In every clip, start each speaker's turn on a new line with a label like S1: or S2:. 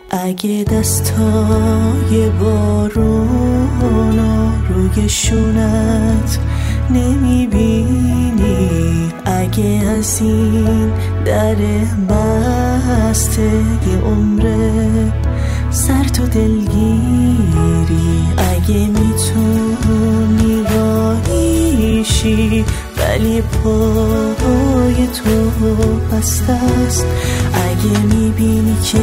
S1: اگه دستای بارونو روی شونت نمیبینی، اگه از این در بسته یه عمره سر تو دلگیری، اگه میتونی راهیشی ولی پای تو بسته است، اگه میبینی که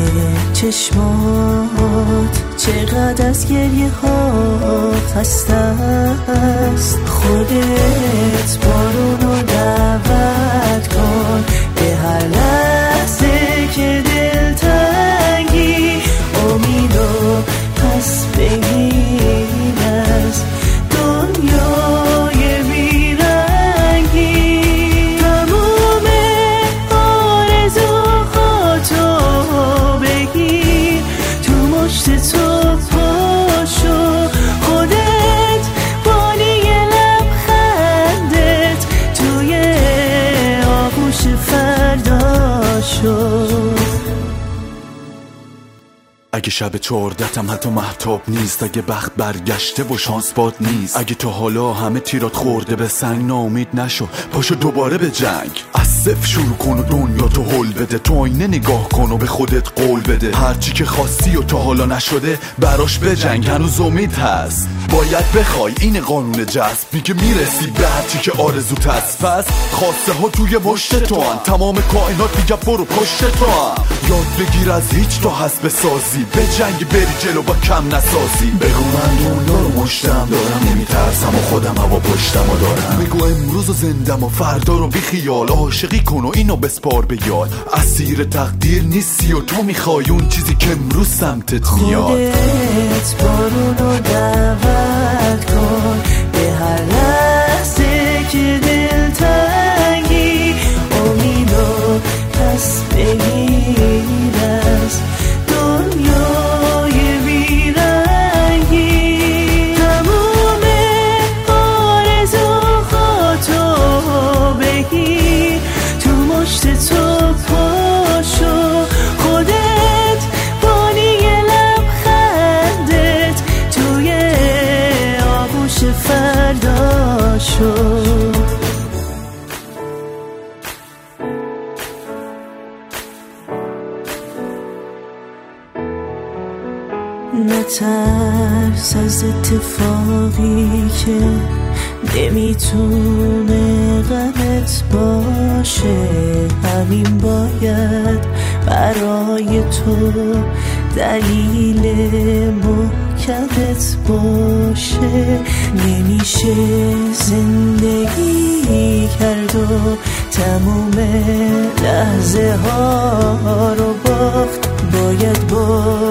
S1: چشمات چقدر از گریه ها خسته است، خودت بارونو دعوت کن به هر لحظه که دل تنگی، امیدو پس بگیر از دنیای بیرنگی، تموم آرزوهاتو بگیر تو مشت تو پاشو، خودت بانی لبخندت توی آغوش فردا شو.
S2: اگه شب 14م حتی مهتاب نیست، اگه بخت برگشته و شانس باد نیست، اگه تا حالا همه تیرات خورده به سنگ، ناامید نشو، پاشو دوباره به جنگ، از صفر شروع کن و دنیا تو هل بده، تو آینه نگاه کن و به خودت قول بده، هرچی که خواستی و تا حالا نشده براش بجنگ، هنوز امید هست، باید بخوای، این قانون جذب میگه میرسی به هرچی که آرزوت هست، پس خواسته ها توی مشت تو هن، تمام کائنات میگه برو پشت تو هن، یاد بگیر از هیچ تا هست بسازی، به جنگ بری جلو با کم نسازی، بگو من دنیا رو مشتم دارم، نمیترسم و خودم هوا پشتم و دارم، بگو امروز و زندم و فردا رو بی خیال، عاشقی کن و اینو بسپار به یاد، اسیر تقدیر نیستی و تو میخوای اون چیزی که امروز سمتت میاد،
S1: خودت بارونو دعوت کن به هر لحظه که دل تنگی، امیدو پس بگیر از دنیای بیرنگی، تموم آرزوهاتو بگیر تو مشت تو پاشو، خودت بانی لبخندت توی آغوش فردا شو. نترس از اتفاقی که نمیتونه غمت باشه، همین باید برای تو دلیل محکمت باشه، نمیشه زندگی کرد و تموم لحظه ها رو باخت، باید با